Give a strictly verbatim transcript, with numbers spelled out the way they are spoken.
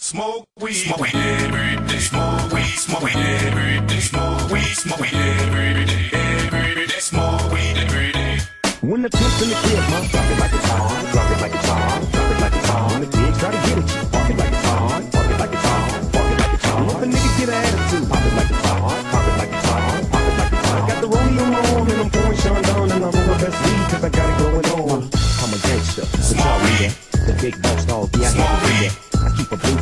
Smoke weed, smoke weed every day. Smoke weed, smoke weed every day. Smoke weed, smoke weed every day. Every day, smoke weed every day. When the pimp's in the crib, ma, drop it like it's on, drop it like it's on, drop it like it's on. When the kids try to get at you, park it like it's on, park it like it's on, park it like it's on. If a nigga get an attitude, pop it like it's on, pop it like it's on, pop it like it's on. I got the rollie on my arm and I'm pouring Sean down and I'm on my best weed 'cause I got it going on. I'm a gangster, the y'all reader, the big boss dog, yeah, I got it. I keep a blue